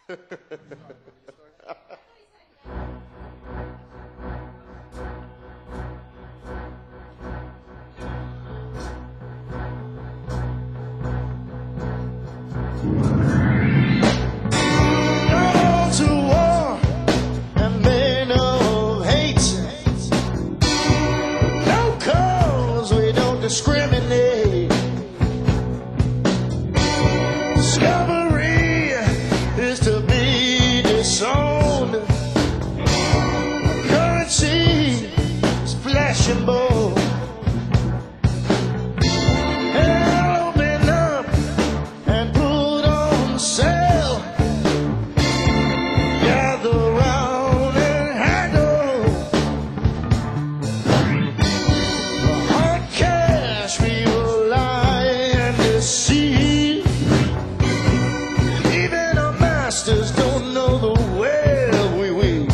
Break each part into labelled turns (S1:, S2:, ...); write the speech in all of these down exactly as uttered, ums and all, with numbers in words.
S1: Discriminate. Discovery is to be disowned. Currency is flesh and bone. Hell, open up and put on sale. Gather round and handle. Hard cash we will lie and deceive. Even our masters don't know the web we weave.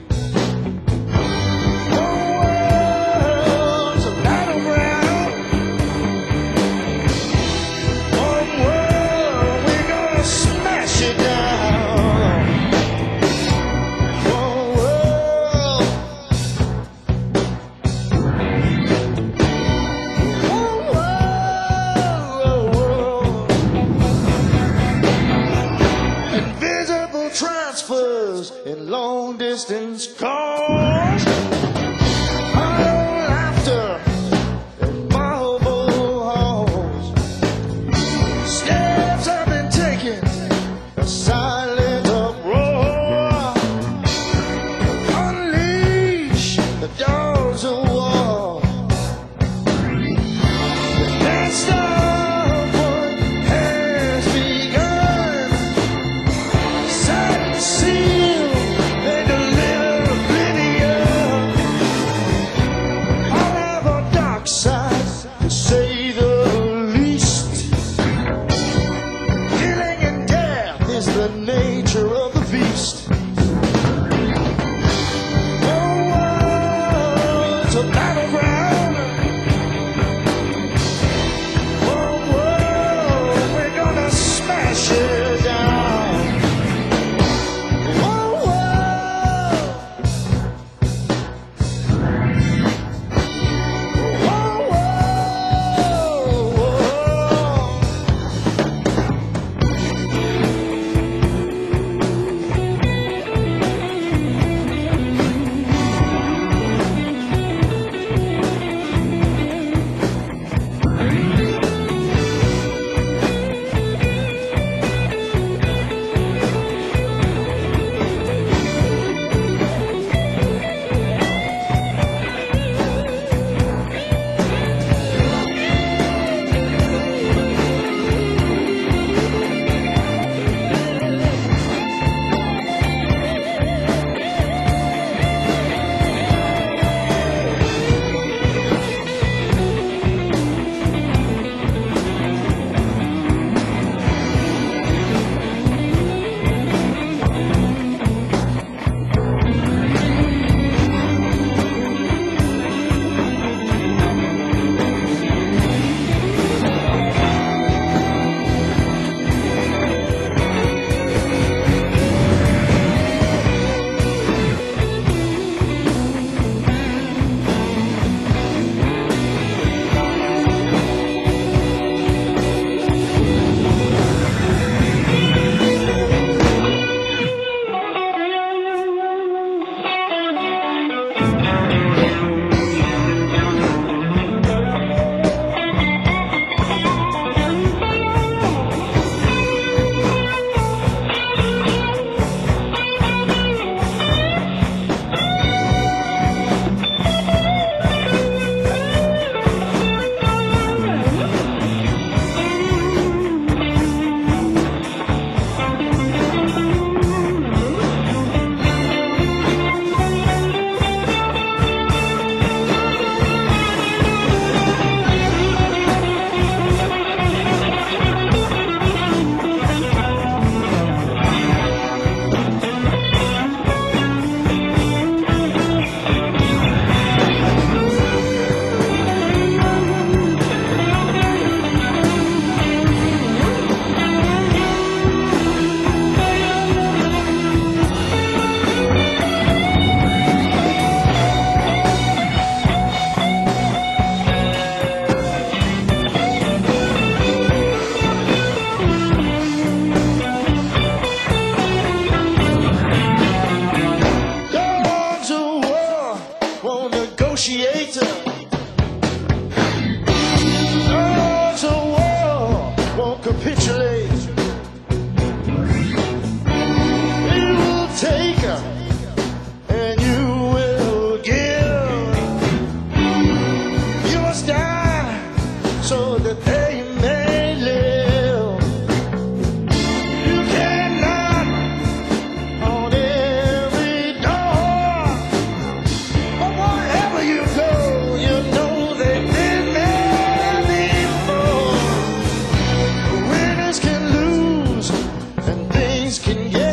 S1: One world's a battleground. One world, we're gonna smash it down. One world. Invisible transfers in long distance calls. Idle laughter in marble halls. Steps have been taken, a silent uproar. Unleash the dogs of war. Can't stop what has begun. Sight and seal, they deliver a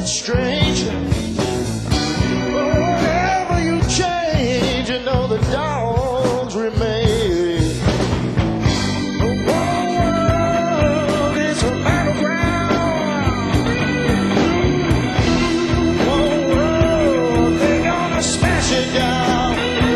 S1: get strange. Whenever you change, you know the dogs remain. The world is a battleground. Oh, world, they're gonna smash it down.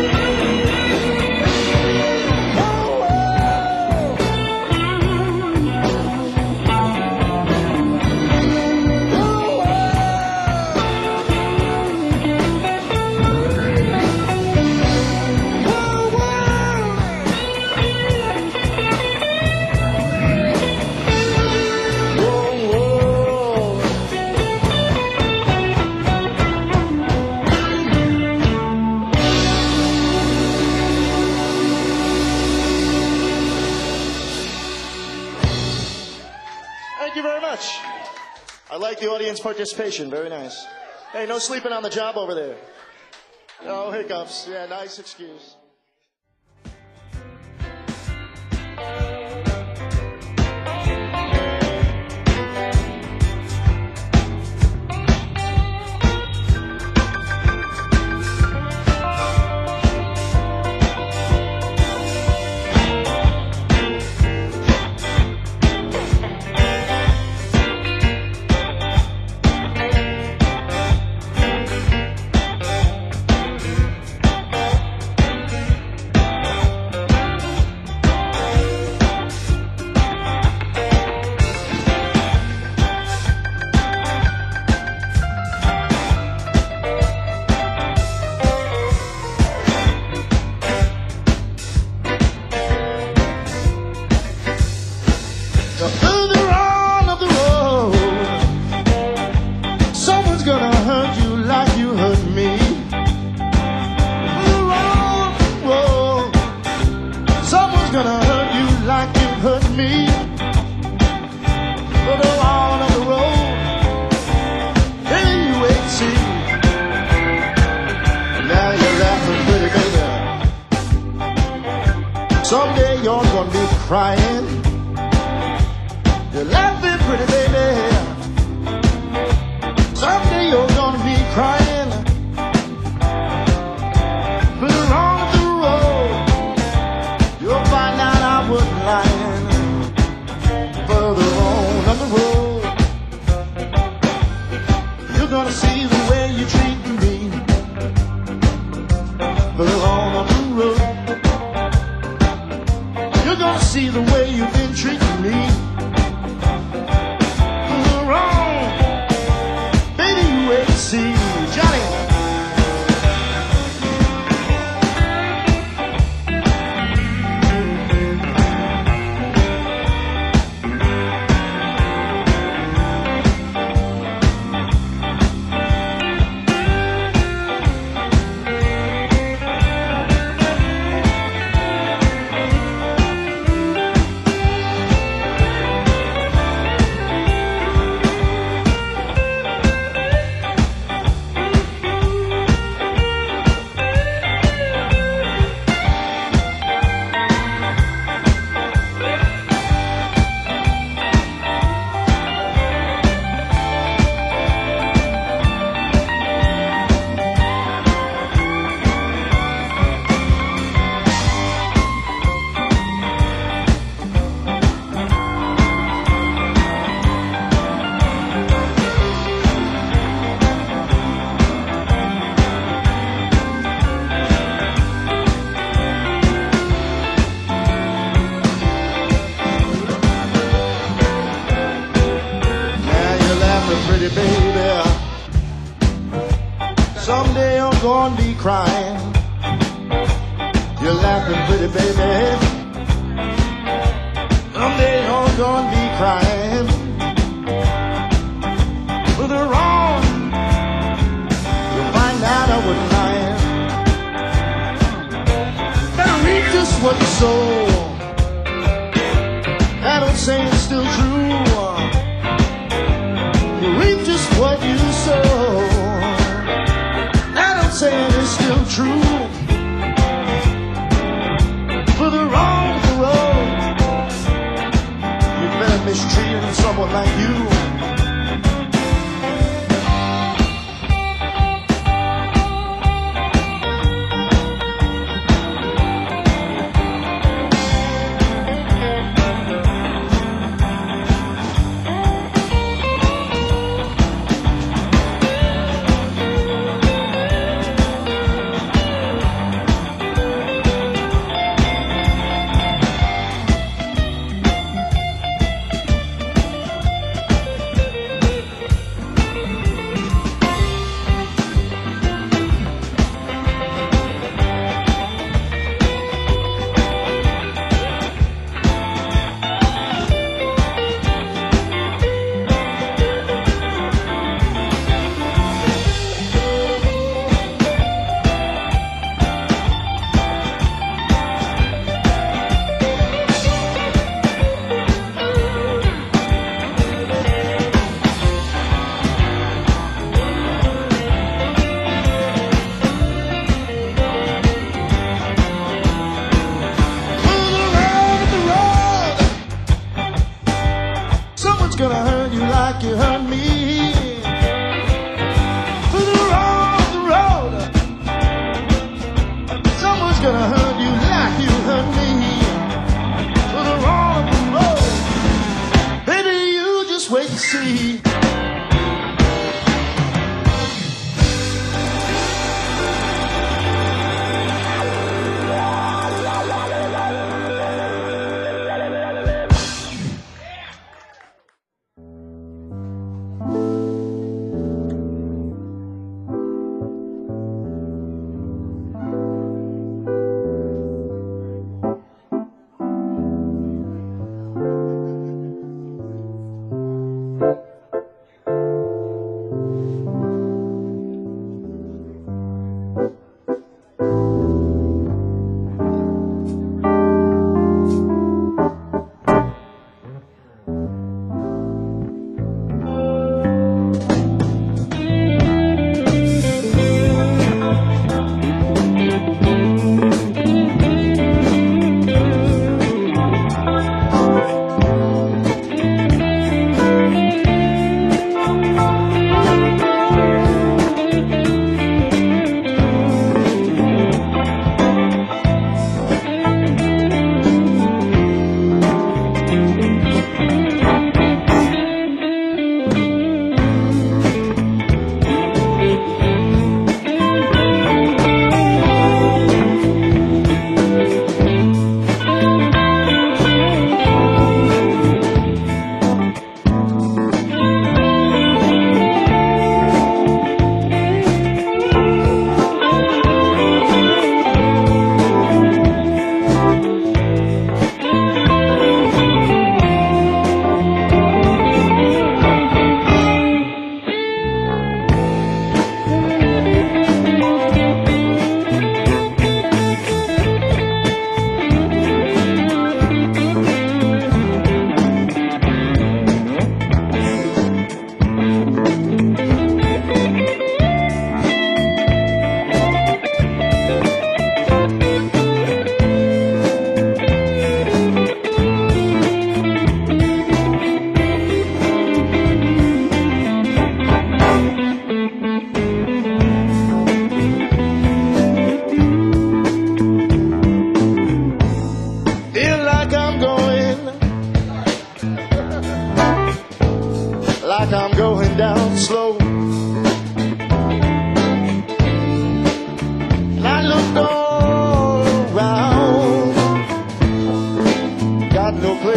S1: Thank you very much. I like the audience participation. Very nice. Hey, no sleeping on the job over there. No hiccups. Yeah, nice excuse. The further on up the road, someone's gonna hurt you like you hurt me. Further on the road, someone's gonna hurt you like you hurt me. Further on up the road, hey, you wait and see. Now you're laughing pretty baby. Someday you're gonna be crying. You're laughing pretty baby. Someday you're gonna be crying. Further on the road, you'll find out I wasn't lying. Further on up the road, you're gonna see the way you treat me. Further on up the road, you're gonna see the way you've been treating me. See Johnny. Pretty baby, someday you're gonna be crying. You're laughing pretty baby. Someday you're gonna be crying. With the wrong, you'll find out I wasn't lying. Better read just what you sow. I don't say it's still true. Reap just what you sow. I don't say it's still true. For the wrong the road, you better mistreating someone like you.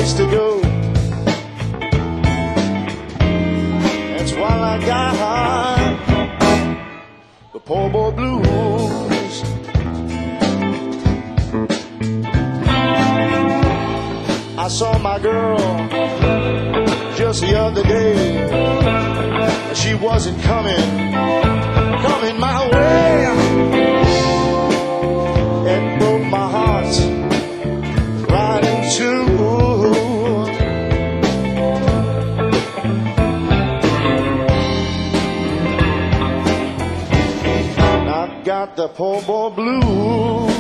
S1: place to go. That's why I got the poor boy blues. I saw my girl just the other day. She wasn't coming, coming my way. It broke my heart right in two. I got the poor boy blues.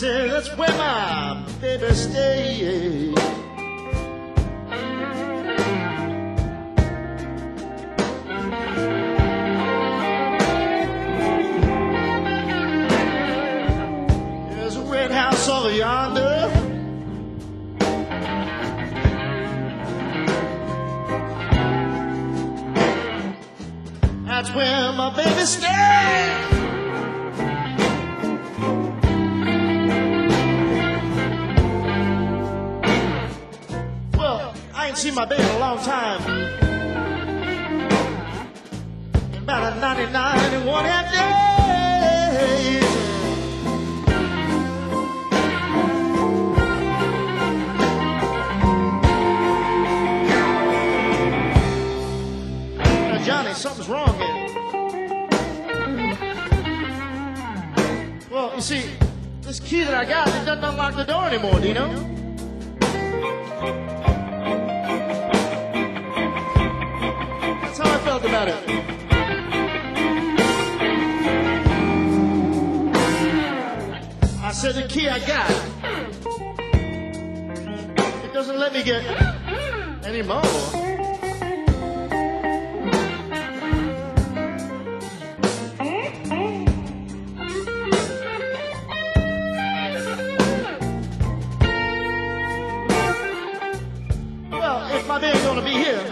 S1: said, that's where my baby stays. There's a red house over yonder. That's where my baby stays. Well, I ain't seen my baby in a long time. About a ninety-nine and one half days. Now, Johnny, something's wrong here. Well, you see, this key that I got, it doesn't unlock the door anymore, do you know? That's how I felt about it. I said the key I got, it doesn't let me get any more. If my baby's gonna be here,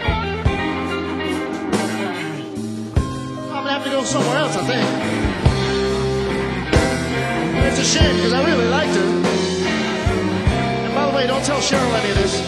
S1: I'm gonna have to go somewhere else, I think. It's a shame, because I really liked her. And by the way, don't tell Cheryl any of this.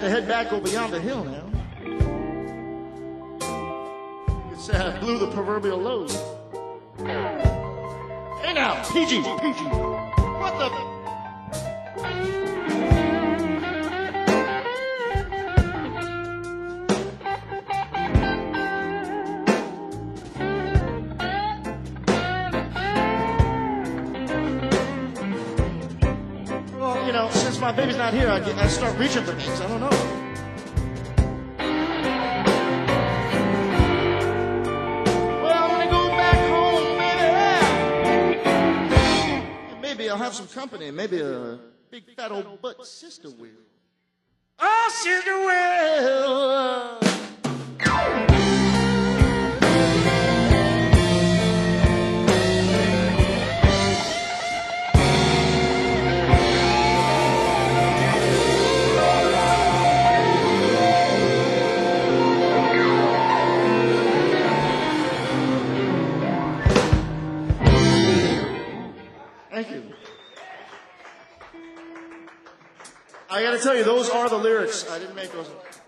S1: to head back over yonder hill now. It's uh, blew the proverbial load. Hey now, P G, P G. What the? Well, you know, since my baby's not here, I, get, I start reaching for things. I don't know. Maybe I'll have some company. Maybe a big fat old butt sister will. Oh, sister will. Thank you. I gotta tell you, those are the lyrics. I didn't make those.